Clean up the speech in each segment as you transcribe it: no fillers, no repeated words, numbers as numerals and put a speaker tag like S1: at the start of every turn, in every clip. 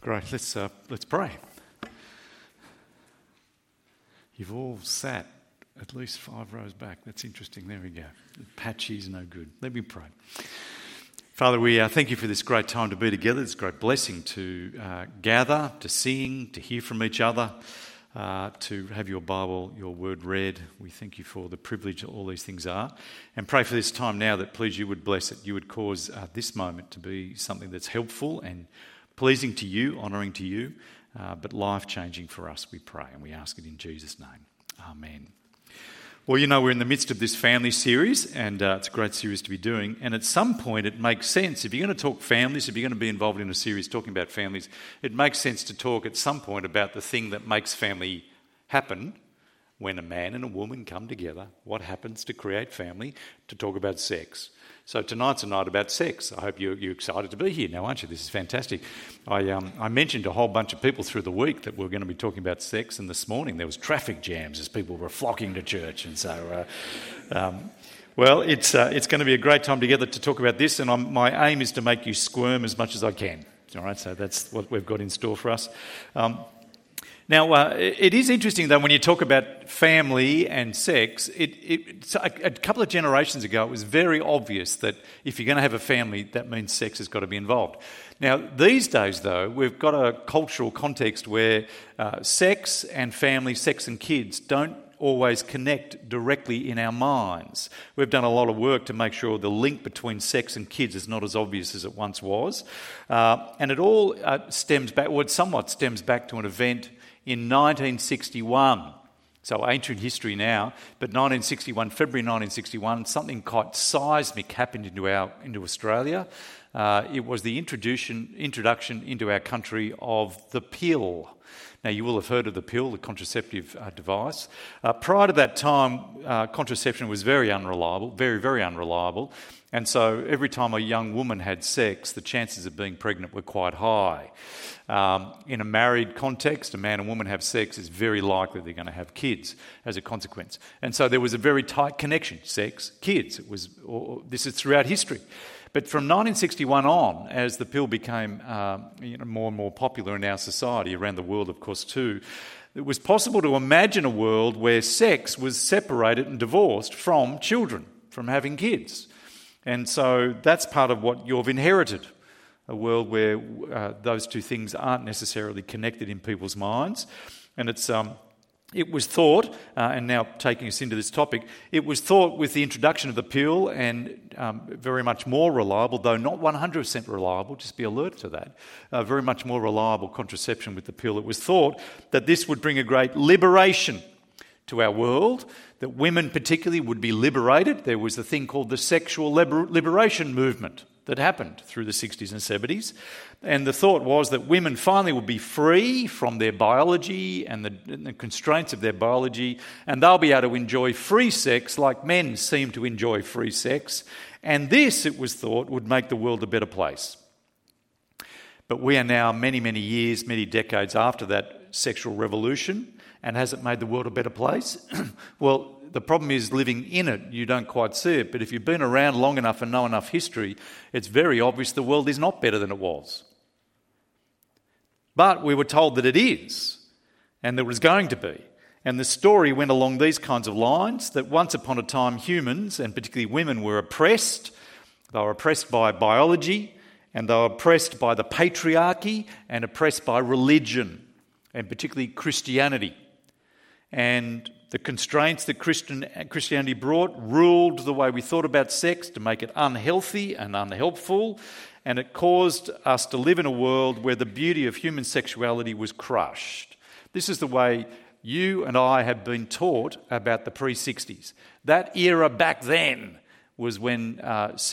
S1: Great, let's pray. You've all sat at least 5 rows back. That's interesting. There we go. Patchy's no good. Let me pray. Father, we thank you for this great time to be together. It's a great blessing to gather, to sing, to hear from each other, to have your Bible, your word read. We thank you for the privilege that all these things are. And pray for this time now that, please, you would bless it. You would cause this moment to be something that's helpful and pleasing to you, honouring to you, but life-changing for us, we pray. And we ask it in Jesus' name. Amen. Well, you know, we're in the midst of this family series, and it's a great series to be doing. And at some point, it makes sense. If you're going to talk families, if you're going to be involved in a series talking about families, it makes sense to talk at some point about the thing that makes family happen when a man and a woman come together. What happens to create family? To talk about sex. So tonight's a night about sex. I hope you're excited to be here now, aren't you? This is fantastic. I mentioned a whole bunch of people through the week that we're going to be talking about sex, and this morning there was traffic jams as people were flocking to church. And so, it's going to be a great time together to talk about this, and my aim is to make you squirm as much as I can. All right, so that's what we've got in store for us. Now, it is interesting, though, when you talk about family and sex, a couple of generations ago, it was very obvious that if you're going to have a family, that means sex has got to be involved. Now, these days, though, we've got a cultural context where sex and family, sex and kids don't always connect directly in our minds. We've done a lot of work to make sure the link between sex and kids is not as obvious as it once was. And it all somewhat stems back to an event in 1961, so ancient history now, but February 1961, something quite seismic happened into Australia. It was the introduction into our country of the pill. Now, you will have heard of the pill, the contraceptive device. Prior to that time, contraception was very unreliable, very, very unreliable. And so every time a young woman had sex, the chances of being pregnant were quite high. In a married context, a man and woman have sex, it's very likely they're going to have kids as a consequence. And so there was a very tight connection, sex, kids. This is throughout history. But from 1961 on, as the pill became more and more popular in our society, around the world, of course, too, it was possible to imagine a world where sex was separated and divorced from children, from having kids. And so that's part of what you've inherited, a world where those two things aren't necessarily connected in people's minds. And it was thought, and now taking us into this topic, it was thought with the introduction of the pill and very much more reliable, though not 100% reliable, just be alert to that, very much more reliable contraception with the pill. It was thought that this would bring a great liberation to our world, that women particularly would be liberated. There was a thing called the sexual liberation movement that happened through the 60s and 70s. And the thought was that women finally would be free from their biology and the constraints of their biology, and they'll be able to enjoy free sex like men seem to enjoy free sex. And this, it was thought, would make the world a better place. But we are now many, many years, many decades after that sexual revolution. And has it made the world a better place? Well, the problem is living in it, you don't quite see it. But if you've been around long enough and know enough history, it's very obvious the world is not better than it was. But we were told that it is, and there was going to be. And the story went along these kinds of lines, that once upon a time humans, and particularly women, were oppressed. They were oppressed by biology, and they were oppressed by the patriarchy, and oppressed by religion, and particularly Christianity. And the constraints that Christianity brought ruled the way we thought about sex to make it unhealthy and unhelpful, and it caused us to live in a world where the beauty of human sexuality was crushed. This is the way you and I have been taught about the pre-60s. That era back then was when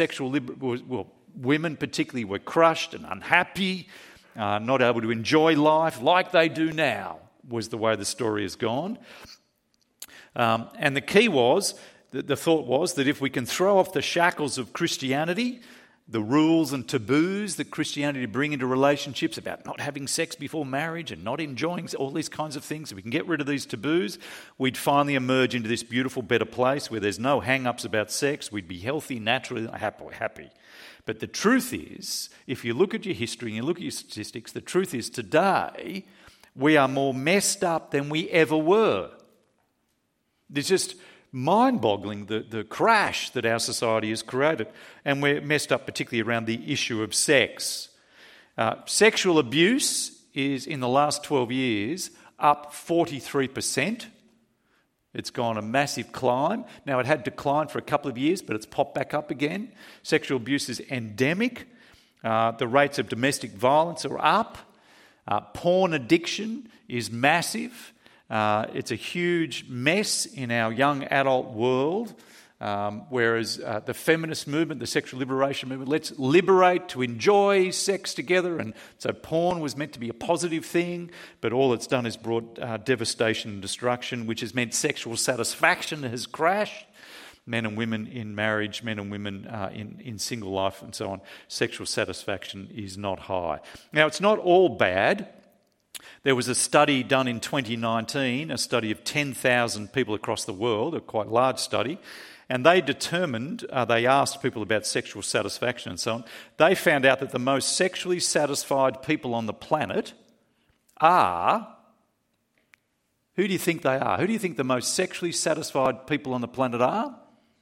S1: women particularly were crushed and unhappy, not able to enjoy life like they do now, was the way the story has gone. And the key was, the thought was that if we can throw off the shackles of Christianity, the rules and taboos that Christianity bring into relationships about not having sex before marriage and not enjoying all these kinds of things, if we can get rid of these taboos, we'd finally emerge into this beautiful, better place where there's no hang-ups about sex. We'd be healthy, naturally happy. But the truth is, if you look at your history and you look at your statistics, the truth is today we are more messed up than we ever were. It's just mind-boggling, the crash that our society has created. And we're messed up particularly around the issue of sex. Sexual abuse is, in the last 12 years, up 43%. It's gone a massive climb. Now, it had declined for a couple of years, but it's popped back up again. Sexual abuse is endemic. The rates of domestic violence are up. Porn addiction is massive. It's a huge mess in our young adult world, whereas the feminist movement, the sexual liberation movement, let's liberate to enjoy sex together. And so porn was meant to be a positive thing, but all it's done is brought devastation and destruction, which has meant sexual satisfaction has crashed. Men and women in marriage, men and women in single life and so on, sexual satisfaction is not high. Now, it's not all bad. There was a study done in 2019, a study of 10,000 people across the world, a quite large study, and they determined, they asked people about sexual satisfaction and so on. They found out that the most sexually satisfied people on the planet are... Who do you think they are? Who do you think the most sexually satisfied people on the planet are?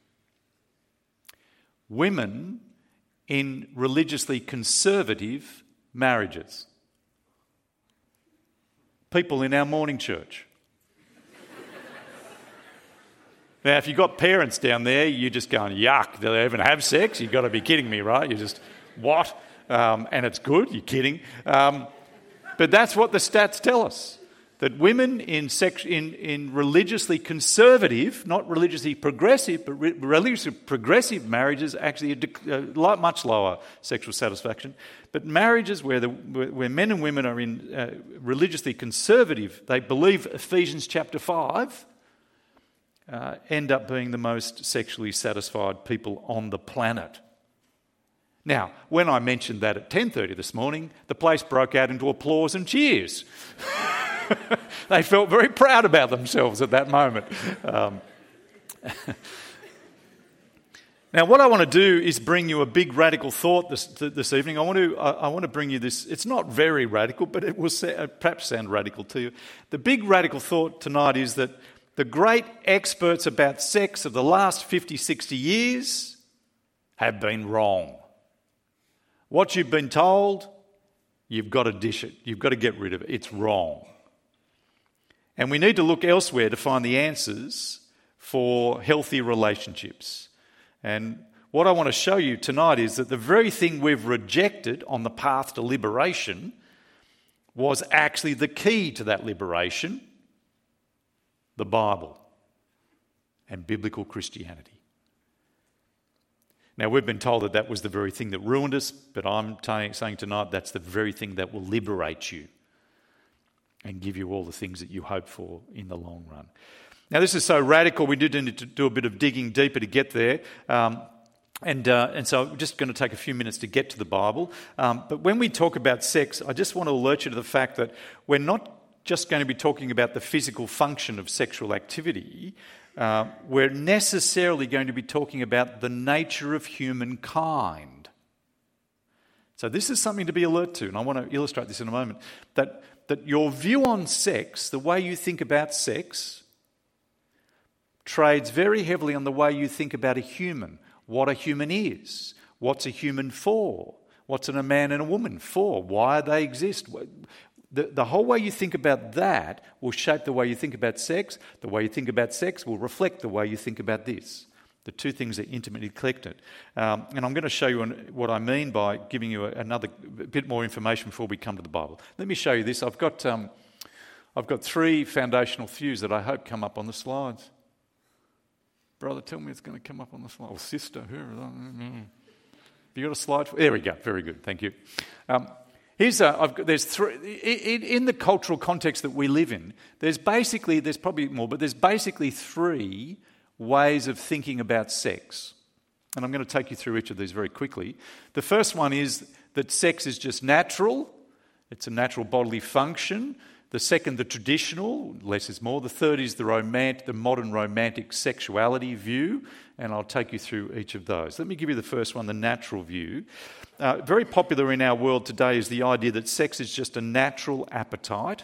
S1: Women in religiously conservative marriages. People in our morning church. Now, if you've got parents down there, you're just going, yuck, do they even have sex? You've got to be kidding me, right? You're just, what? And it's good, you're kidding. But that's what the stats tell us. That women in religiously conservative, not religiously progressive, but religiously progressive marriages actually much lower sexual satisfaction. But marriages where men and women are in religiously conservative, they believe Ephesians chapter 5, end up being the most sexually satisfied people on the planet. Now, when I mentioned that at 10:30 this morning, the place broke out into applause and cheers. They felt very proud about themselves at that moment. Now, what I want to do is bring you a big radical thought this evening. I want to bring you this. It's not very radical, but it will perhaps sound radical to you. The big radical thought tonight is that the great experts about sex of the last 50, 60 years have been wrong. What you've been told, you've got to dish it. You've got to get rid of it. It's wrong. And we need to look elsewhere to find the answers for healthy relationships. And what I want to show you tonight is that the very thing we've rejected on the path to liberation was actually the key to that liberation, the Bible and biblical Christianity. Now, we've been told that that was the very thing that ruined us, but I'm saying tonight that's the very thing that will liberate you and give you all the things that you hope for in the long run. Now, this is so radical, we do need to do a bit of digging deeper to get there. And so I'm just going to take a few minutes to get to the Bible. But when we talk about sex, I just want to alert you to the fact that we're not just going to be talking about the physical function of sexual activity. We're necessarily going to be talking about the nature of humankind. So this is something to be alert to, and I want to illustrate this in a moment, that your view on sex, the way you think about sex, trades very heavily on the way you think about a human, what a human is, what's a human for, what's a man and a woman for, why they exist. The whole way you think about that will shape the way you think about sex. The way you think about sex will reflect the way you think about this. The two things are intimately connected. And I'm going to show you what I mean by giving you a bit more information before we come to the Bible. Let me show you this. I've got 3 foundational views that I hope come up on the slides. Brother, tell me it's going to come up on the slide. Or sister, whoever. Have you got a slide? There we go. Very good. Thank you. There's 3 in the cultural context that we live in. There's probably more, but there's basically 3 ways of thinking about sex. And I'm going to take you through each of these very quickly. The first one is that sex is just natural. It's a natural bodily function. The second, the traditional, less is more. The third is the modern romantic sexuality view, and I'll take you through each of those. Let me give you the first one, the natural view. Very popular in our world today is the idea that sex is just a natural appetite.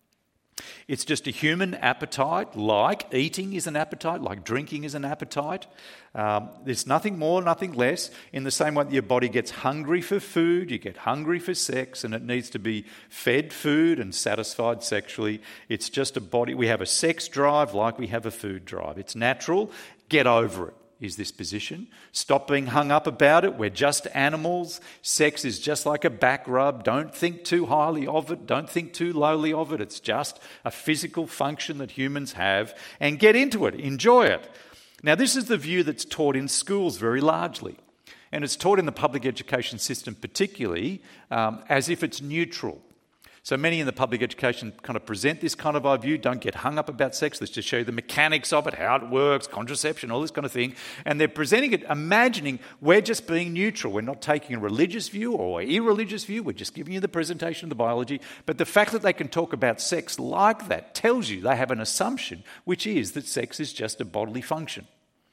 S1: It's just a human appetite, like eating is an appetite, like drinking is an appetite. There's nothing more, nothing less. In the same way that your body gets hungry for food, you get hungry for sex, and it needs to be fed food and satisfied sexually. It's just a body. We have a sex drive like we have a food drive. It's natural. Get over it. Is this position. Stop being hung up about it. We're just animals. Sex is just like a back rub. Don't think too highly of it. Don't think too lowly of it. It's just a physical function that humans have. And get into it. Enjoy it. Now, this is the view that's taught in schools very largely. And it's taught in the public education system particularly as if it's neutral. So many in the public education kind of present this kind of view. Don't get hung up about sex. Let's just show you the mechanics of it, how it works, contraception, all this kind of thing. And they're presenting it, imagining we're just being neutral. We're not taking a religious view or an irreligious view. We're just giving you the presentation of the biology. But the fact that they can talk about sex like that tells you they have an assumption, which is that sex is just a bodily function.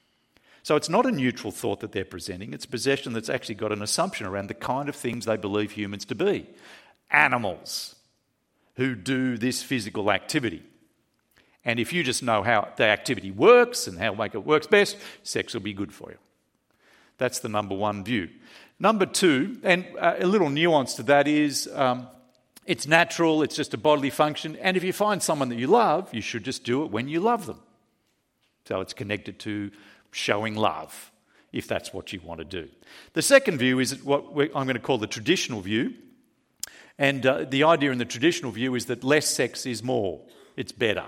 S1: So it's not a neutral thought that they're presenting. It's a possession that's actually got an assumption around the kind of things they believe humans to be. Animals who do this physical activity. And if you just know how the activity works and how to make it works best, sex will be good for you. That's the number one view. Number two, and a little nuance to that is, it's natural, it's just a bodily function, and if you find someone that you love, you should just do it when you love them. So it's connected to showing love, if that's what you want to do. The second view is what I'm going to call the traditional view. And the idea in the traditional view is that less sex is more. It's better.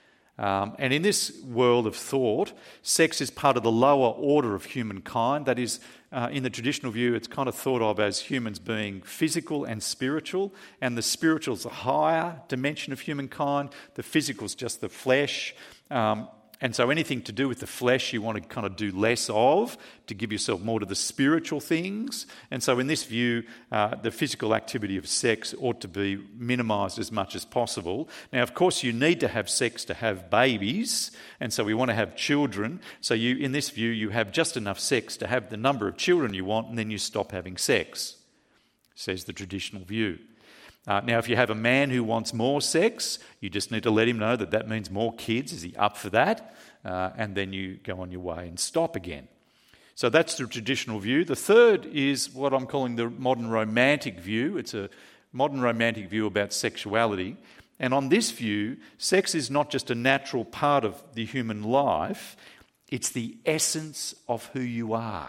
S1: And in this world of thought, sex is part of the lower order of humankind. That is, in the traditional view, it's kind of thought of as humans being physical and spiritual. And the spiritual is a higher dimension of humankind. The physical is just the flesh. And so anything to do with the flesh you want to kind of do less of to give yourself more to the spiritual things. And so in this view, the physical activity of sex ought to be minimised as much as possible. Now, of course, you need to have sex to have babies, and so we want to have children. So in this view, you have just enough sex to have the number of children you want, and then you stop having sex, says the traditional view. Now, if you have a man who wants more sex, you just need to let him know that that means more kids. Is he up for that? And then you go on your way and stop again. So that's the traditional view. The third is what I'm calling the modern romantic view. It's a modern romantic view about sexuality. And on this view, sex is not just a natural part of the human life, it's the essence of who you are.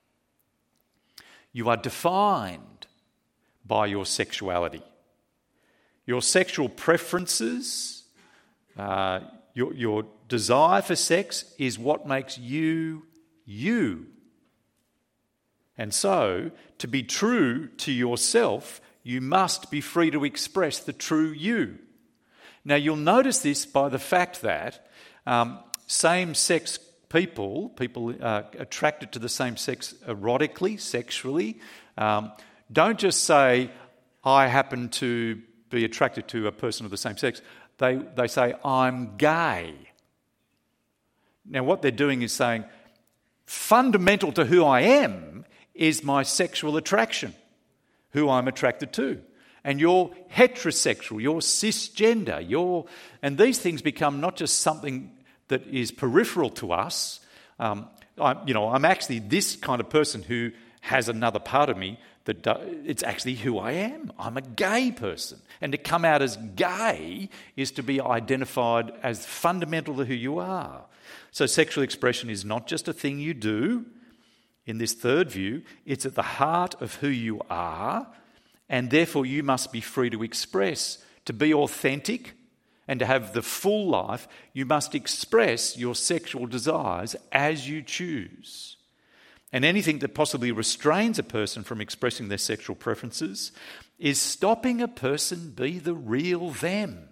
S1: You are defined by your sexuality. Your sexual preferences, your desire for sex is what makes you, you. And so, to be true to yourself, you must be free to express the true you. Now, you'll notice this by the fact that same-sex people attracted to the same sex erotically, sexually, don't just say, I happen to be attracted to a person of the same sex. They say, I'm gay. Now, what they're doing is saying, fundamental to who I am is my sexual attraction, who I'm attracted to. And you're heterosexual, you're cisgender, and these things become not just something that is peripheral to us. I'm actually this kind of person who has another part of me that it's actually who I am. I'm a gay person. And to come out as gay is to be identified as fundamental to who you are. So sexual expression is not just a thing you do. In this third view, it's at the heart of who you are, and therefore you must be free to express. To be authentic and to have the full life, you must express your sexual desires as you choose. And anything that possibly restrains a person from expressing their sexual preferences is stopping a person be the real them.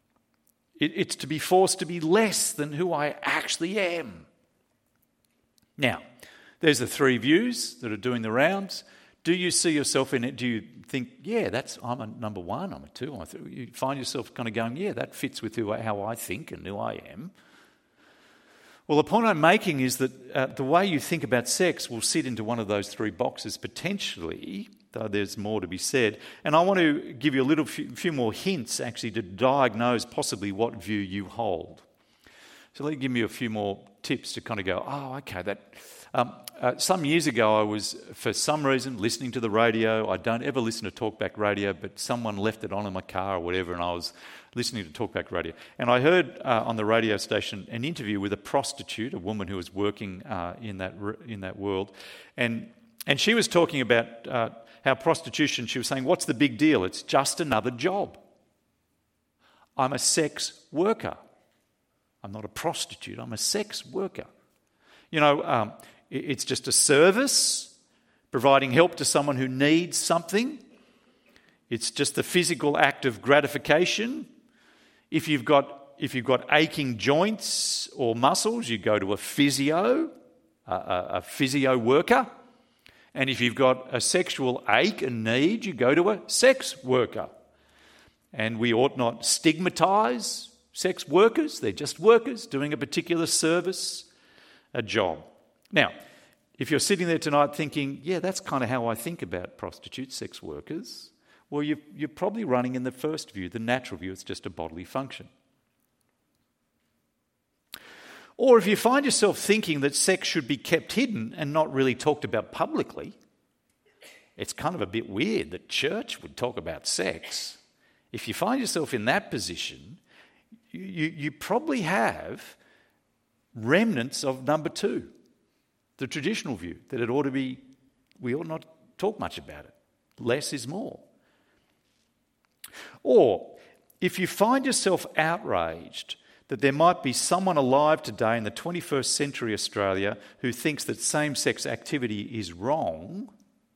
S1: It's to be forced to be less than who I actually am. Now, there's the three views that are doing the rounds. Do you see yourself in it? Do you think, I'm a number one, I'm a two, I'm a three? You find yourself kind of going, that fits with how I think and who I am. Well, the point I'm making is that the way you think about sex will sit into one of those three boxes potentially, though there's more to be said. And I want to give you a few more hints actually to diagnose possibly what view you hold. So let me give you a few more tips to kind of go, okay, some years ago I was, for some reason, listening to the radio. I don't ever listen to talkback radio, but someone left it on in my car or whatever, and I was listening to talkback radio. And I heard on the radio station an interview with a prostitute, a woman who was working in that world. And she was talking about how prostitution, she was saying, what's the big deal? It's just another job. I'm a sex worker. I'm not a prostitute, I'm a sex worker. It's just a service, providing help to someone who needs something. It's just the physical act of gratification. If you've got aching joints or muscles, you go to a physio worker. And if you've got a sexual ache and need, you go to a sex worker. And we ought not stigmatise sex workers. They're just workers doing a particular service, a job. Now, if you're sitting there tonight thinking, that's kind of how I think about prostitutes, sex workers, well, you're probably running in the first view, the natural view. It's just a bodily function. Or if you find yourself thinking that sex should be kept hidden and not really talked about publicly, it's kind of a bit weird that church would talk about sex. If you find yourself in that position, you probably have remnants of number two, the traditional view, that we ought not talk much about it. Less is more. Or if you find yourself outraged that there might be someone alive today in the 21st century Australia who thinks that same-sex activity is wrong,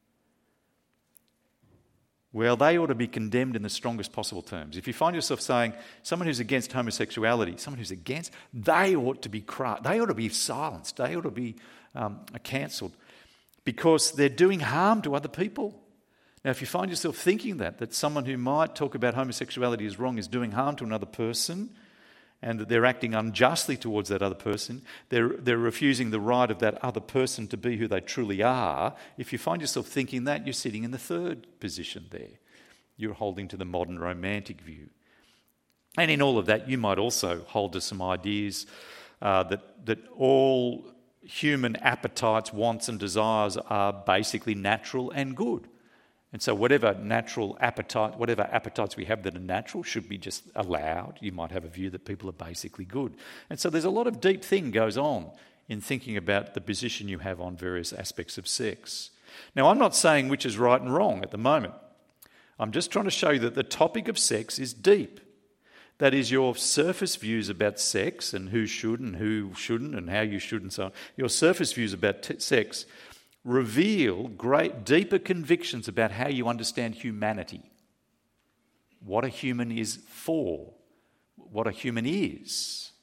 S1: well, they ought to be condemned in the strongest possible terms. If you find yourself saying someone who's against homosexuality, they ought to be they ought to be silenced, they ought to be cancelled because they're doing harm to other people. Now, if you find yourself thinking that someone who might talk about homosexuality as wrong is doing harm to another person, and that they're acting unjustly towards that other person, they're refusing the right of that other person to be who they truly are. If you find yourself thinking that, you're sitting in the third position there. You're holding to the modern romantic view. And in all of that, you might also hold to some ideas that all human appetites, wants and desires are basically natural and good. And so whatever appetites we have that are natural should be just allowed. You might have a view that people are basically good. And so there's a lot of deep thing goes on in thinking about the position you have on various aspects of sex. Now, I'm not saying which is right and wrong at the moment. I'm just trying to show you that the topic of sex is deep. That is, your surface views about sex and who should and who shouldn't and how you should and so on. Your surface views about sex reveal great, deeper convictions about how you understand humanity, what a human is for, what a human is.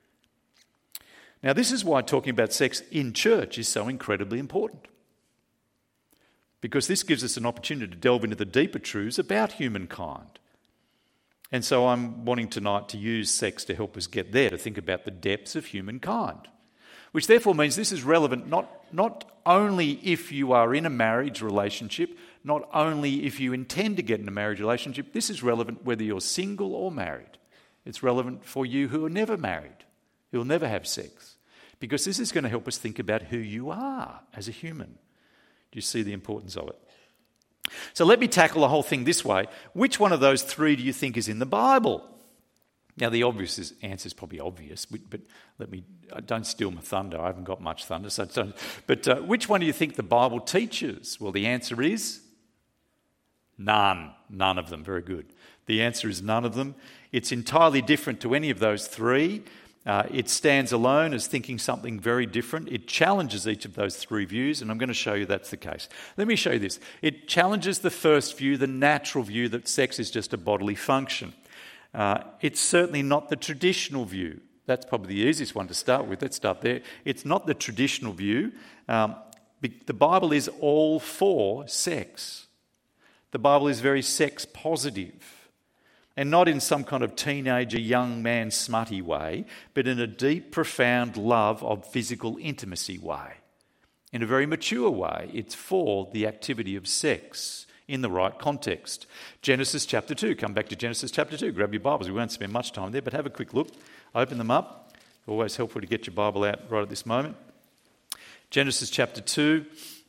S1: Now, this is why talking about sex in church is so incredibly important, because this gives us an opportunity to delve into the deeper truths about humankind. And so I'm wanting tonight to use sex to help us get there, to think about the depths of humankind. Which therefore means this is relevant not only if you are in a marriage relationship, not only if you intend to get in a marriage relationship, this is relevant whether you're single or married. It's relevant for you who are never married, who will never have sex, because this is going to help us think about who you are as a human. Do you see the importance of it? So let me tackle the whole thing this way. Which one of those three do you think is in the Bible? Now, the obvious answer is probably obvious, but don't steal my thunder. I haven't got much thunder. But which one do you think the Bible teaches? Well, the answer is none. None of them. Very good. The answer is none of them. It's entirely different to any of those three. It stands alone as thinking something very different. It challenges each of those three views, and I'm going to show you that's the case. Let me show you this. It challenges the first view, the natural view that sex is just a bodily function. It's certainly not the traditional view that's probably the easiest one to start with. Let's start there. It's not the traditional view. The Bible is all for sex. The Bible is very sex positive, and not in some kind of teenager, young man, smutty way, but in a deep, profound love of physical intimacy way. In a very mature way, it's for the activity of sex in the right context. Genesis chapter 2. Come back to Genesis chapter 2. Grab your Bibles. We won't spend much time there, but have a quick look. Open them up. Always helpful to get your Bible out right at this moment. Genesis chapter 2.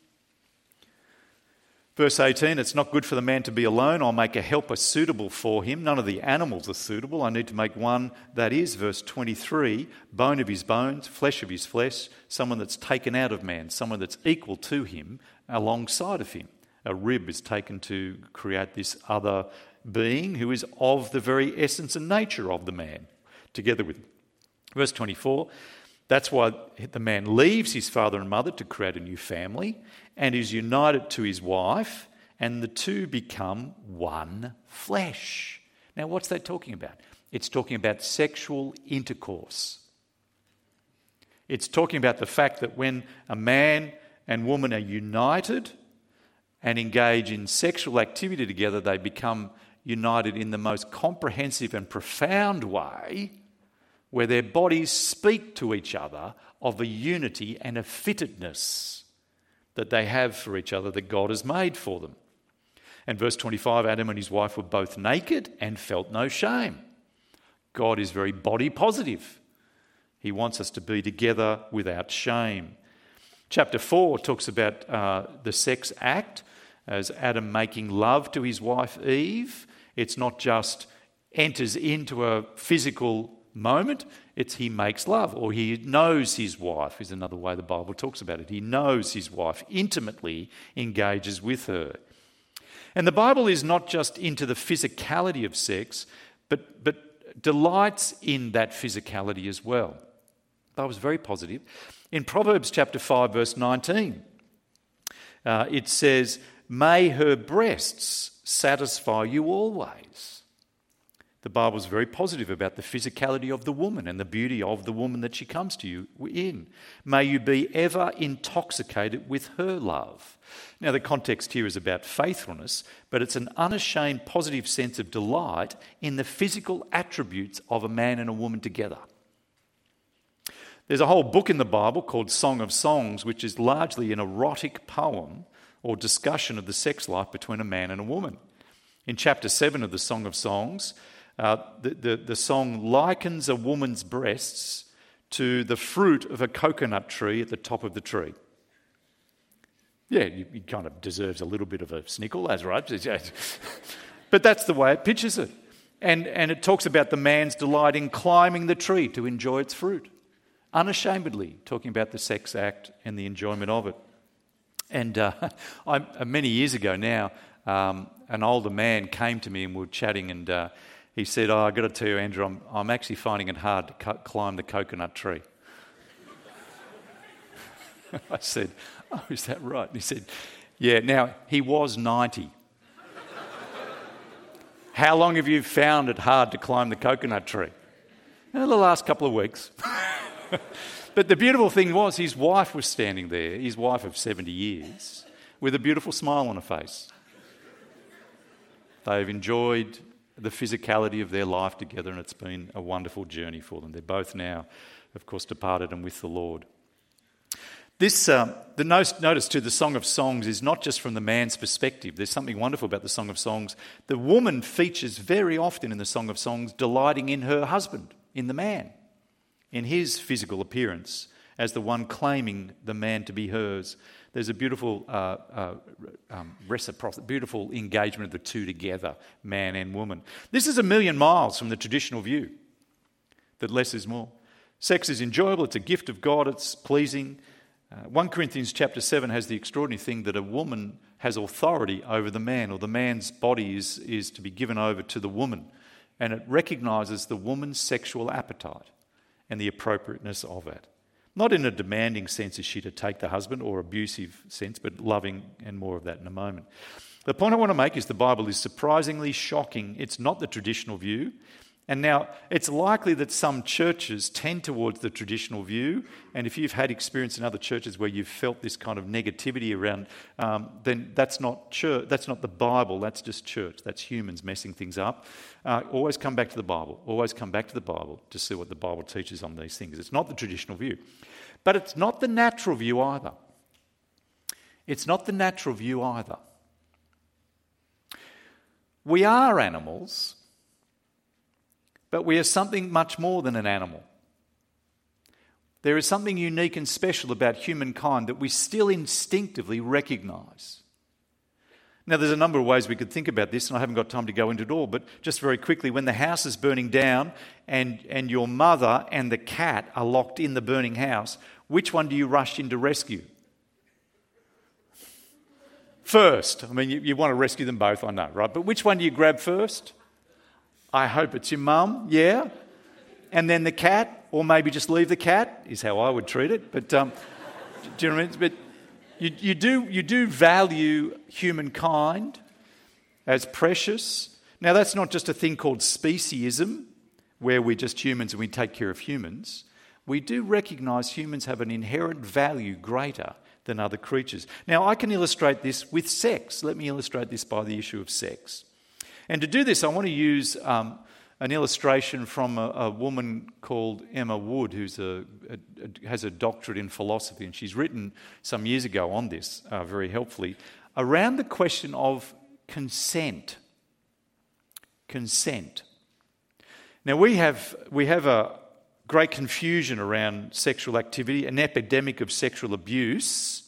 S1: Verse 18, it's not good for the man to be alone. I'll make a helper suitable for him. None of the animals are suitable. I need to make one that is, verse 23, bone of his bones, flesh of his flesh, someone that's taken out of man, someone that's equal to him, alongside of him. A rib is taken to create this other being who is of the very essence and nature of the man, together with him. Verse 24, that's why the man leaves his father and mother to create a new family and is united to his wife, and the two become one flesh. Now, what's that talking about? It's talking about sexual intercourse. It's talking about the fact that when a man and woman are united and engage in sexual activity together, they become united in the most comprehensive and profound way, where their bodies speak to each other of a unity and a fittedness that they have for each other that God has made for them. And verse 25, Adam and his wife were both naked and felt no shame. God is very body positive. He wants us to be together without shame. Chapter 4 talks about the sex act as Adam making love to his wife Eve. It's not just enters into a physical moment, it's he makes love, or he knows his wife, is another way the Bible talks about it. He knows his wife, intimately engages with her. And the Bible is not just into the physicality of sex, but delights in that physicality as well. The Bible's very positive. In Proverbs chapter 5, verse 19, it says, "May her breasts satisfy you always." The Bible's very positive about the physicality of the woman and the beauty of the woman that she comes to you in. May you be ever intoxicated with her love. Now, the context here is about faithfulness, but it's an unashamed positive sense of delight in the physical attributes of a man and a woman together. There's a whole book in the Bible called Song of Songs, which is largely an erotic poem or discussion of the sex life between a man and a woman. In chapter 7 of the Song of Songs, the song likens a woman's breasts to the fruit of a coconut tree at the top of the tree. Yeah, he kind of deserves a little bit of a snickle, that's right. But that's the way it pictures it. And it talks about the man's delight in climbing the tree to enjoy its fruit. Unashamedly talking about the sex act and the enjoyment of it. And many years ago now, an older man came to me and we were chatting, and he said, I've got to tell you, Andrew, I'm actually finding it hard to climb the coconut tree. I said, oh, is that right? And he said, yeah. Now, he was 90. How long have you found it hard to climb the coconut tree? The last couple of weeks. But the beautiful thing was his wife was standing there, his wife of 70 years, with a beautiful smile on her face. They've enjoyed the physicality of their life together, and it's been a wonderful journey for them. They're both now, of course, departed and with the Lord. Notice too, the Song of Songs is not just from the man's perspective. There's something wonderful about the Song of Songs. The woman features very often in the Song of Songs delighting in her husband, in the man, in his physical appearance, as the one claiming the man to be hers. There's a beautiful reciprocity, beautiful engagement of the two together, man and woman. This is a million miles from the traditional view that less is more. Sex is enjoyable, it's a gift of God, it's pleasing. 1 Corinthians chapter 7 has the extraordinary thing that a woman has authority over the man, or the man's body is to be given over to the woman. And it recognises the woman's sexual appetite and the appropriateness of it. Not in a demanding sense is she to take the husband, or abusive sense, but loving, and more of that in a moment. The point I want to make is the Bible is surprisingly shocking. It's not the traditional view. And now, it's likely that some churches tend towards the traditional view, and if you've had experience in other churches where you've felt this kind of negativity around, then that's not church, that's not the Bible, that's just church, that's humans messing things up. Always come back to the Bible, always come back to the Bible to see what the Bible teaches on these things. It's not the traditional view. But it's not the natural view either. It's not the natural view either. We are animals, but we are something much more than an animal. There is something unique and special about humankind that we still instinctively recognise. Now, there's a number of ways we could think about this, and I haven't got time to go into it all, but just very quickly, when the house is burning down and your mother and the cat are locked in the burning house, which one do you rush in to rescue? First. I mean, you want to rescue them both, I know, right? But which one do you grab first? I hope it's your mum, yeah. And then the cat, or maybe just leave the cat, is how I would treat it. But do you know what I mean? But you do value humankind as precious. Now, that's not just a thing called speciesism, where we're just humans and we take care of humans. We do recognise humans have an inherent value greater than other creatures. Now, I can illustrate this with sex. Let me illustrate this by the issue of sex. And to do this, I want to use an illustration from a woman called Emma Wood, who has a doctorate in philosophy, and she's written some years ago on this very helpfully, around the question of consent. Consent. Now, we have a great confusion around sexual activity, an epidemic of sexual abuse.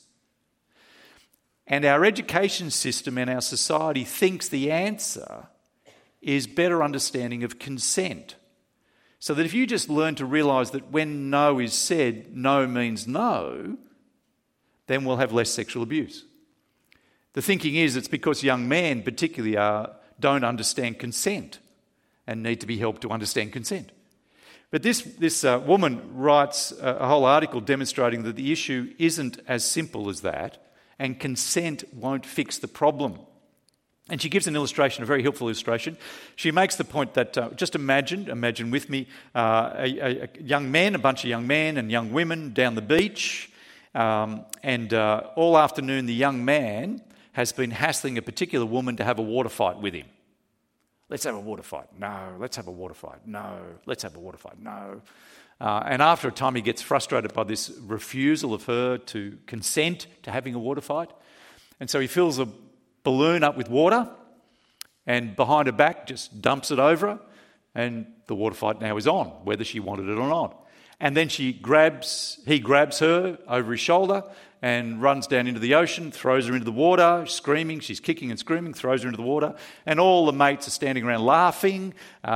S1: And our education system and our society thinks the answer is better understanding of consent. So that if you just learn to realise that when no is said, no means no, then we'll have less sexual abuse. The thinking is it's because young men particularly don't understand consent and need to be helped to understand consent. But this woman writes a whole article demonstrating that the issue isn't as simple as that, and consent won't fix the problem. And she gives an illustration, a very helpful illustration. She makes the point that just imagine with me, a young man, a bunch of young men and young women down the beach, and all afternoon the young man has been hassling a particular woman to have a water fight with him. Let's have a water fight. No. Let's have a water fight. No. Let's have a water fight. No. And after a time he gets frustrated by this refusal of her to consent to having a water fight. And so he fills a balloon up with water and behind her back just dumps it over her, and the water fight now is on, whether she wanted it or not. And then he grabs her over his shoulder and runs down into the ocean, throws her into the water, screaming. She's kicking and screaming, throws her into the water. And all the mates are standing around laughing,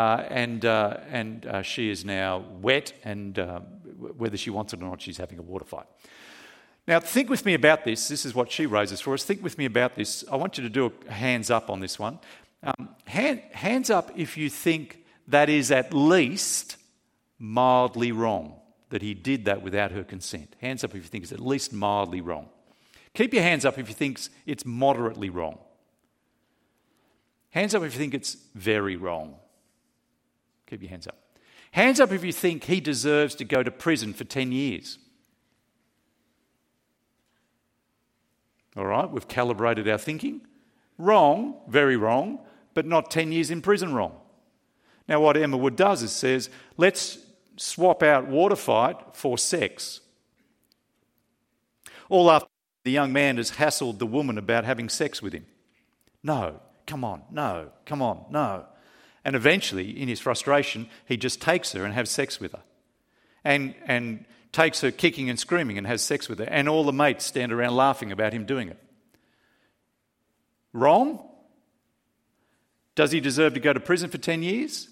S1: and she is now wet, and whether she wants it or not, she's having a water fight. Now, think with me about this. This is what she raises for us. Think with me about this. I want you to do a hands up on this one. Hands up if you think that is at least mildly wrong, that he did that without her consent. Hands up if you think it's at least mildly wrong. Keep your hands up if you think it's moderately wrong. Hands up if you think it's very wrong. Keep your hands up. Hands up if you think he deserves to go to prison for 10 years. All right, we've calibrated our thinking. Wrong, very wrong, but not 10 years in prison wrong. Now, what Emma Wood does is says, let's swap out water fight for sex. All after the young man has hassled the woman about having sex with him. No, come on, no, come on, no. And eventually, in his frustration, he just takes her and has sex with her. And takes her kicking and screaming and has sex with her. And all the mates stand around laughing about him doing it. Wrong? Does he deserve to go to prison for 10 years?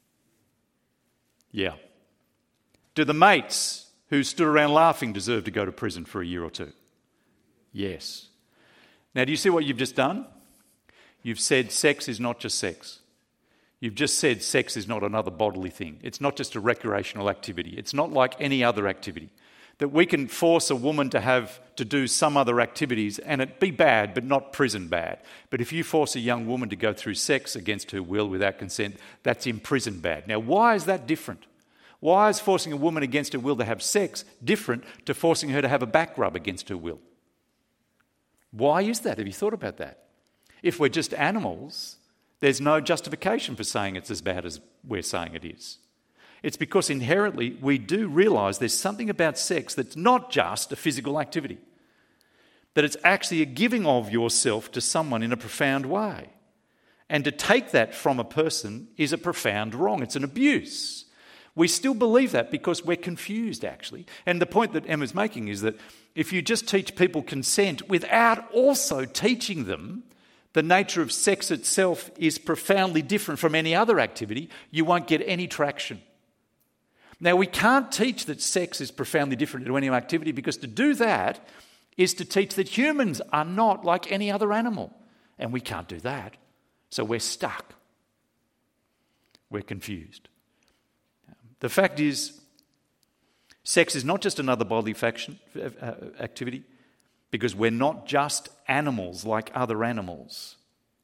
S1: Yeah. Do the mates who stood around laughing deserve to go to prison for a year or two? Yes. Now, do you see what you've just done? You've said sex is not just sex. You've just said sex is not another bodily thing. It's not just a recreational activity. It's not like any other activity. That we can force a woman to do some other activities and it be bad, but not prison bad. But if you force a young woman to go through sex against her will without consent, that's in prison bad. Now, why is that different? Why is forcing a woman against her will to have sex different to forcing her to have a back rub against her will? Why is that? Have you thought about that? If we're just animals, there's no justification for saying it's as bad as we're saying it is. It's because inherently we do realise there's something about sex that's not just a physical activity, that it's actually a giving of yourself to someone in a profound way. And to take that from a person is a profound wrong. It's an abuse. We still believe that because we're confused, actually. And the point that Emma's making is that if you just teach people consent without also teaching them the nature of sex itself is profoundly different from any other activity, you won't get any traction. Now, we can't teach that sex is profoundly different to any activity because to do that is to teach that humans are not like any other animal. And we can't do that. So we're stuck. We're confused. The fact is, sex is not just another bodily activity because we're not just animals like other animals.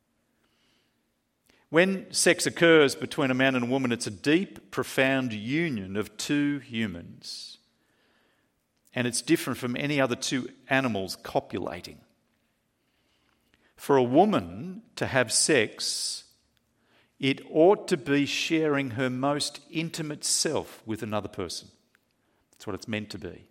S1: When sex occurs between a man and a woman, it's a deep, profound union of two humans. And it's different from any other two animals copulating. For a woman to have sex, it ought to be sharing her most intimate self with another person. That's what it's meant to be.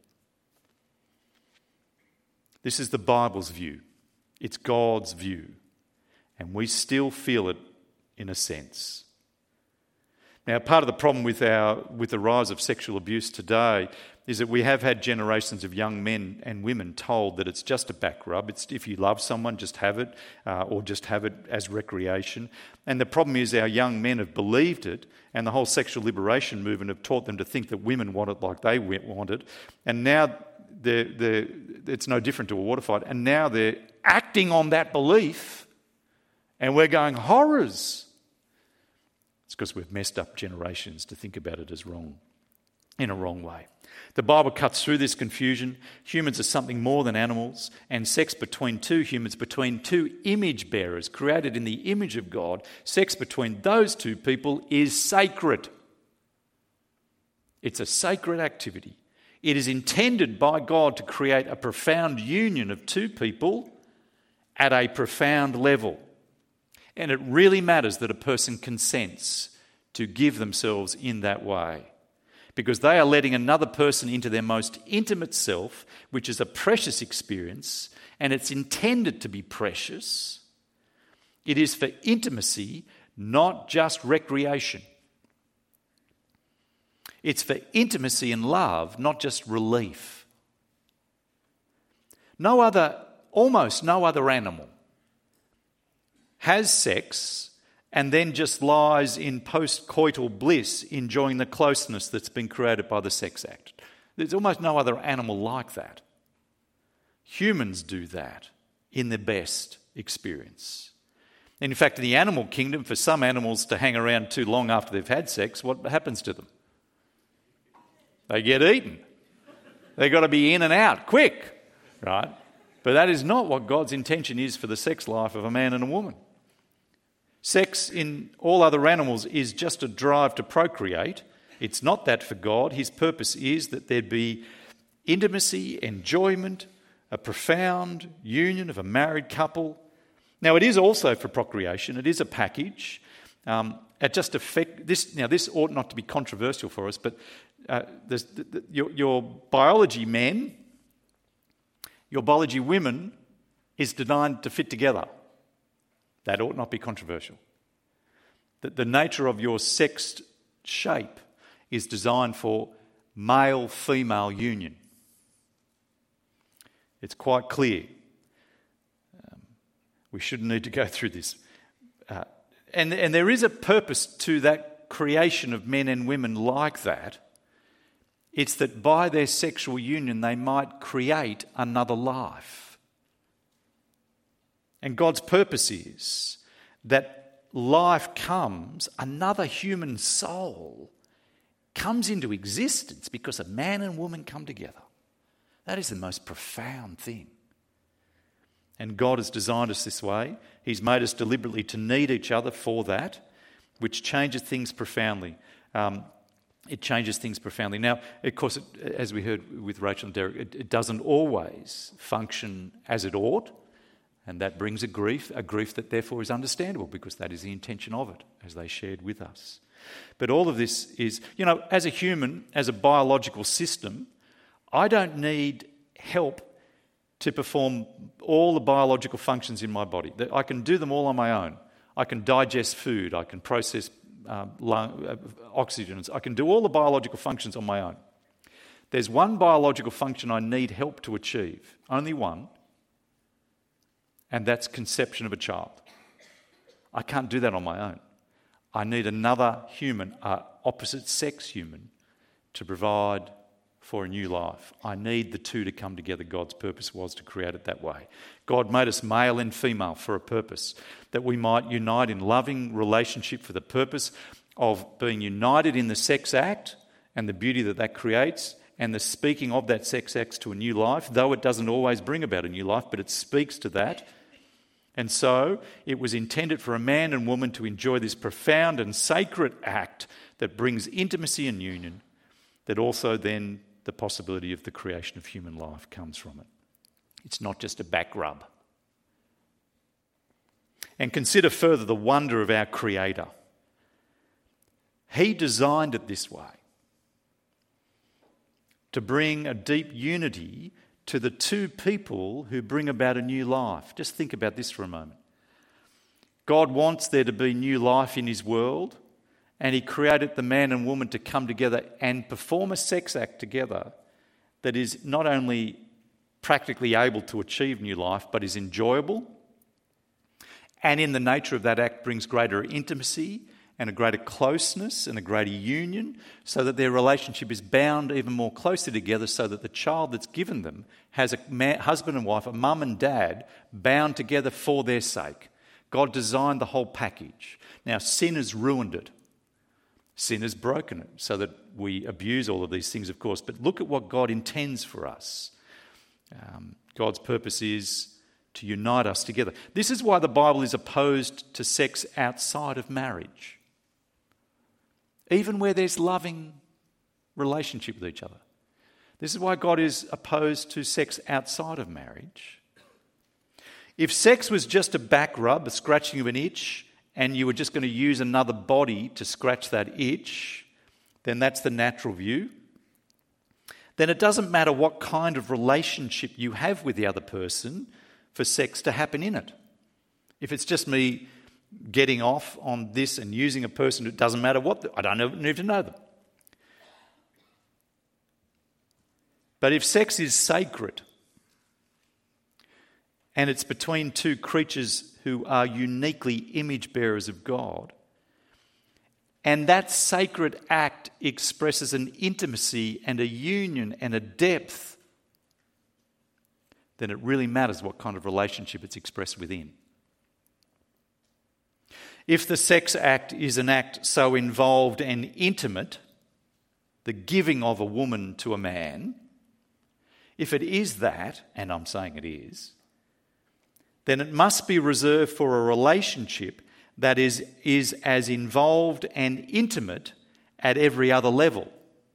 S1: This is the Bible's view. It's God's view. And we still feel it in a sense. Now, part of the problem with the rise of sexual abuse today is that we have had generations of young men and women told that it's just a back rub. It's if you love someone, just have it, or just have it as recreation. And the problem is our young men have believed it, and the whole sexual liberation movement have taught them to think that women want it like they want it. And now it's no different to a water fight. And now they're acting on that belief, and we're going, horrors. It's because we've messed up generations to think about it as wrong, in a wrong way. The Bible cuts through this confusion. Humans are something more than animals, and sex between two humans, between two image bearers created in the image of God, sex between those two people is sacred. It's a sacred activity. It is intended by God to create a profound union of two people at a profound level. And it really matters that a person consents to give themselves in that way, because they are letting another person into their most intimate self, which is a precious experience, and it's intended to be precious. It is for intimacy, not just recreation. It's for intimacy and love, not just relief. Almost no other animal has sex and then just lies in post-coital bliss enjoying the closeness that's been created by the sex act. There's almost no other animal like that. Humans do that in their best experience. And in fact, in the animal kingdom, for some animals to hang around too long after they've had sex, what happens to them? They get eaten. They've got to be in and out quick, right? But that is not what God's intention is for the sex life of a man and a woman. Sex in all other animals is just a drive to procreate. It's not that for God. His purpose is that there be intimacy, enjoyment, a profound union of a married couple. Now, it is also for procreation. It is a package. This ought not to be controversial for us, but your biology men, your biology women is designed to fit together. That ought not be controversial. That the nature of your sexed shape is designed for male-female union. It's quite clear. We shouldn't need to go through this. And there is a purpose to that creation of men and women like that. It's that by their sexual union they might create another life. And God's purpose is that life comes, another human soul comes into existence because a man and woman come together. That is the most profound thing. And God has designed us this way. He's made us deliberately to need each other for that, which changes things profoundly. It changes things profoundly. Now, of course, as we heard with Rachel and Derek, it doesn't always function as it ought, and that brings a grief that therefore is understandable because that is the intention of it, as they shared with us. But all of this is, as a human, as a biological system, I don't need help to perform all the biological functions in my body. I can do them all on my own. I can digest food, I can process oxygen, I can do all the biological functions on my own. There's one biological function I need help to achieve, only one, and that's conception of a child. I can't do that on my own. I need another human, opposite sex human, to provide for a new life. I need the two to come together. God's purpose was to create it that way. God made us male and female for a purpose, that we might unite in loving relationship for the purpose of being united in the sex act and the beauty that creates, and the speaking of that sex act to a new life, though it doesn't always bring about a new life, but it speaks to that. And so it was intended for a man and woman to enjoy this profound and sacred act that brings intimacy and union, that also then the possibility of the creation of human life comes from it. It's not just a back rub. And consider further the wonder of our Creator. He designed it this way, to bring a deep unity to the two people who bring about a new life. Just think about this for a moment. God wants there to be new life in His world, and He created the man and woman to come together and perform a sex act together that is not only practically able to achieve new life, but is enjoyable, and in the nature of that act brings greater intimacy and a greater closeness and a greater union, so that their relationship is bound even more closely together, so that the child that's given them has a husband and wife, a mum and dad, bound together for their sake. God designed the whole package. Now, sin has ruined it. Sin has broken it, so that we abuse all of these things, of course. But look at what God intends for us. God's purpose is to unite us together. This is why the Bible is opposed to sex outside of marriage, even where there's loving relationship with each other. This is why God is opposed to sex outside of marriage. If sex was just a back rub, a scratching of an itch, and you were just going to use another body to scratch that itch, then that's the natural view. Then it doesn't matter what kind of relationship you have with the other person for sex to happen in it. If it's just me getting off on this and using a person, it doesn't matter what, I don't need to know them. But if sex is sacred, and it's between two creatures who are uniquely image bearers of God, and that sacred act expresses an intimacy and a union and a depth, then it really matters what kind of relationship it's expressed within. If the sex act is an act so involved and intimate, the giving of a woman to a man, if it is that, and I'm saying it is, then it must be reserved for a relationship that is as involved and intimate at every other level.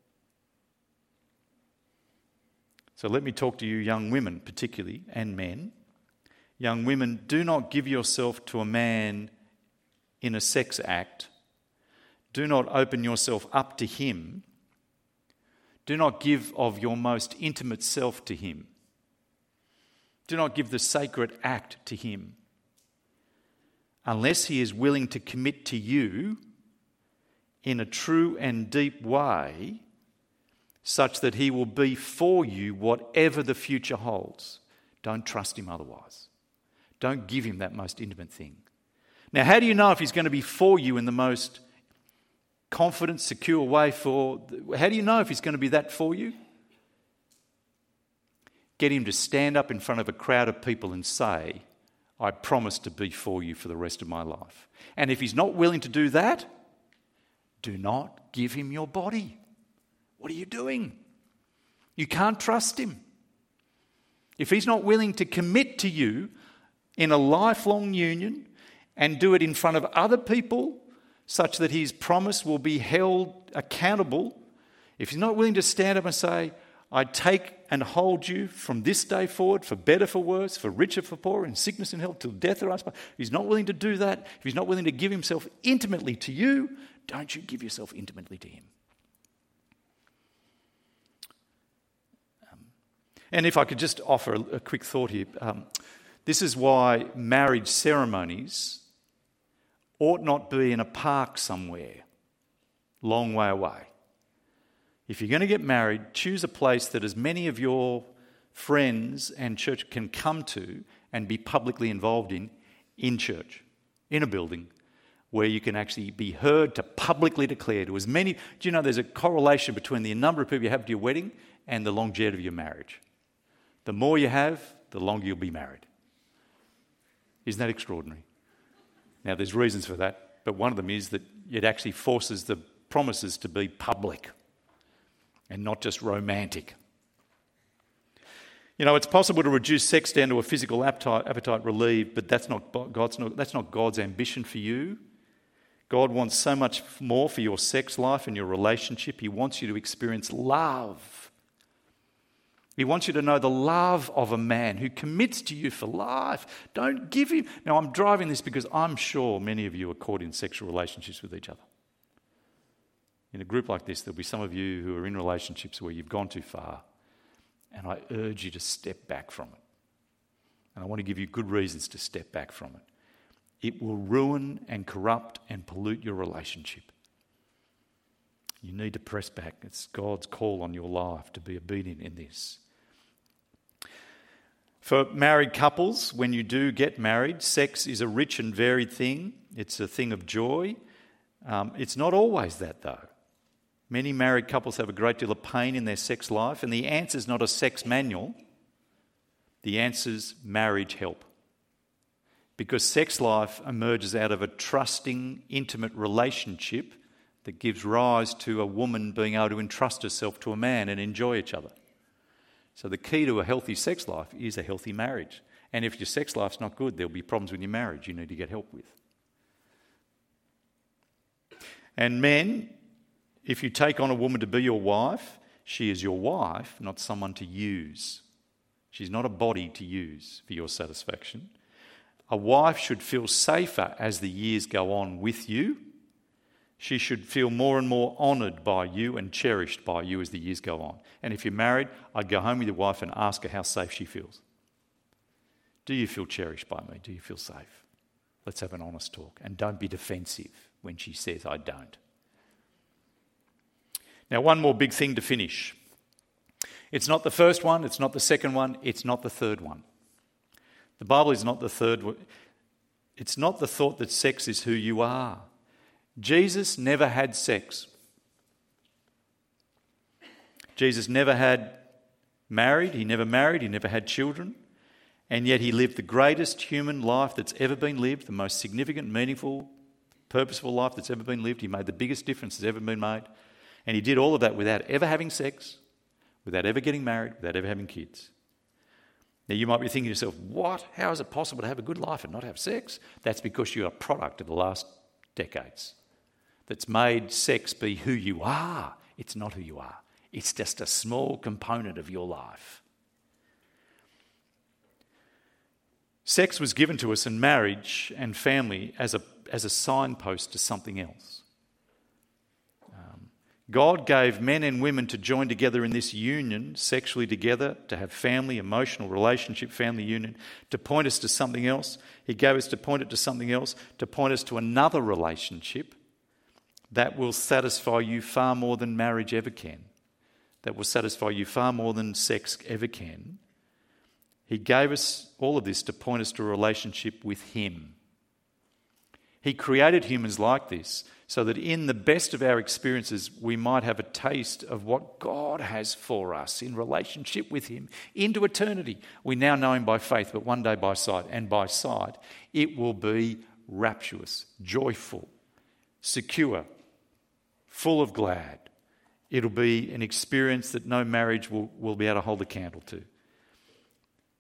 S1: So let me talk to you young women particularly, and men. Young women, do not give yourself to a man in a sex act. Do not open yourself up to him. Do not give of your most intimate self to him. Do not give the sacred act to him unless he is willing to commit to you in a true and deep way, such that he will be for you whatever the future holds. Don't trust him otherwise. Don't give him that most intimate thing. Now, how do you know if he's going to be for you in the most confident, secure way? How do you know if he's going to be that for you? Get him to stand up in front of a crowd of people and say, I promise to be for you for the rest of my life. And if he's not willing to do that, do not give him your body. What are you doing? You can't trust him. if he's not willing to commit to you in a lifelong union and do it in front of other people such that his promise will be held accountable, if he's not willing to stand up and say, I take and hold you from this day forward, for better, for worse, for richer, for poorer, in sickness and health, till death or us. If he's not willing to do that, if he's not willing to give himself intimately to you, don't you give yourself intimately to him. And if I could just offer a quick thought here, this is why marriage ceremonies ought not be in a park somewhere, long way away. If you're going to get married, choose a place that as many of your friends and church can come to and be publicly involved in church, in a building, where you can actually be heard to publicly declare to as many. Do you know there's a correlation between the number of people you have to your wedding and the longevity of your marriage? The more you have, the longer you'll be married. Isn't that extraordinary? Now, there's reasons for that, but one of them is that it actually forces the promises to be public and not just romantic. You know, it's possible to reduce sex down to a physical appetite relieved, but that's not God's ambition for you. God wants so much more for your sex life and your relationship. He wants you to experience love. He wants you to know the love of a man who commits to you for life. Don't give him... Now, I'm driving this because I'm sure many of you are caught in sexual relationships with each other. In a group like this, there'll be some of you who are in relationships where you've gone too far, and I urge you to step back from it. And I want to give you good reasons to step back from it. It will ruin and corrupt and pollute your relationship. You need to press back. It's God's call on your life to be obedient in this. For married couples, when you do get married, sex is a rich and varied thing. It's a thing of joy. It's not always that, though. Many married couples have a great deal of pain in their sex life, and the answer's not a sex manual. The answer's marriage help. Because sex life emerges out of a trusting, intimate relationship that gives rise to a woman being able to entrust herself to a man and enjoy each other. So the key to a healthy sex life is a healthy marriage. And if your sex life's not good, there'll be problems with your marriage you need to get help with. And men, if you take on a woman to be your wife, she is your wife, not someone to use. She's not a body to use for your satisfaction. A wife should feel safer as the years go on with you. She should feel more and more honoured by you and cherished by you as the years go on. And if you're married, I'd go home with your wife and ask her how safe she feels. Do you feel cherished by me? Do you feel safe? Let's have an honest talk. And don't be defensive when she says, I don't. Now, one more big thing to finish. It's not the first one, it's not the second one, it's not the third one. The Bible is not the third one. It's not the thought that sex is who you are. Jesus never had sex. Jesus never had married, he never had children, and yet he lived the greatest human life that's ever been lived, the most significant, meaningful, purposeful life that's ever been lived. He made the biggest difference that's ever been made. And he did all of that without ever having sex, without ever getting married, without ever having kids. Now you might be thinking to yourself, what? How is it possible to have a good life and not have sex? That's because you're a product of the last decades that's made sex be who you are. It's not who you are. It's just a small component of your life. Sex was given to us in marriage and family as a signpost to something else. God gave men and women to join together in this union, sexually together, to have family, emotional relationship, family union, to point us to something else. He gave us to point it to something else, to point us to another relationship that will satisfy you far more than marriage ever can, that will satisfy you far more than sex ever can. He gave us all of this to point us to a relationship with him. He created humans like this so that in the best of our experiences we might have a taste of what God has for us in relationship with him into eternity. We now know him by faith, but one day by sight. And by sight, it will be rapturous, joyful, secure, full of glad. It'll be an experience that no marriage will be able to hold a candle to.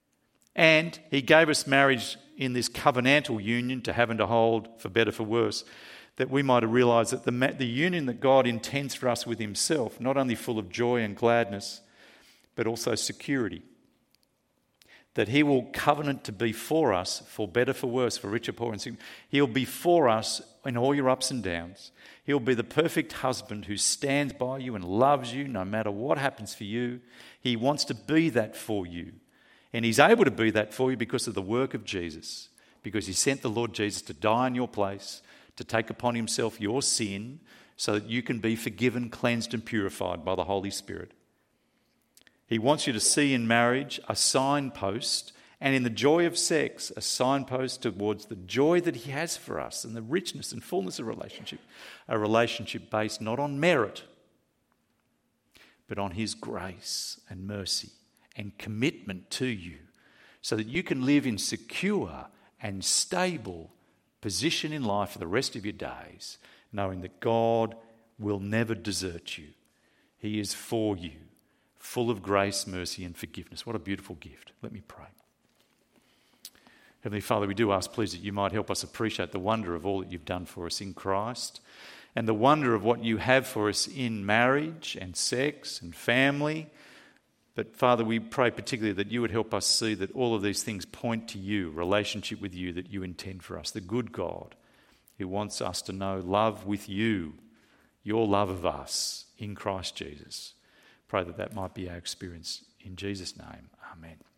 S1: And he gave us marriage in this covenantal union to have and to hold, for better, for worse, that we might realise that the union that God intends for us with himself, not only full of joy and gladness, but also security. That he will covenant to be for us, for better, for worse, for richer, poor, and sick. He'll be for us in all your ups and downs. He'll be the perfect husband who stands by you and loves you no matter what happens for you. He wants to be that for you. And he's able to be that for you because of the work of Jesus. Because he sent the Lord Jesus to die in your place, to take upon himself your sin, so that you can be forgiven, cleansed and purified by the Holy Spirit. He wants you to see in marriage a signpost, and in the joy of sex, a signpost towards the joy that he has for us and the richness and fullness of relationship. A relationship based not on merit, but on his grace and mercy and commitment to you, so that you can live in secure and stable position in life for the rest of your days, knowing that God will never desert you. He is for you, full of grace, mercy and forgiveness. What a beautiful gift. Let me pray. Heavenly Father, we do ask, please, that you might help us appreciate the wonder of all that you've done for us in Christ, and the wonder of what you have for us in marriage and sex and family. But Father, we pray particularly that you would help us see that all of these things point to you, relationship with you that you intend for us, the good God who wants us to know love with you, your love of us in Christ Jesus. Pray that that might be our experience. In Jesus' name, amen.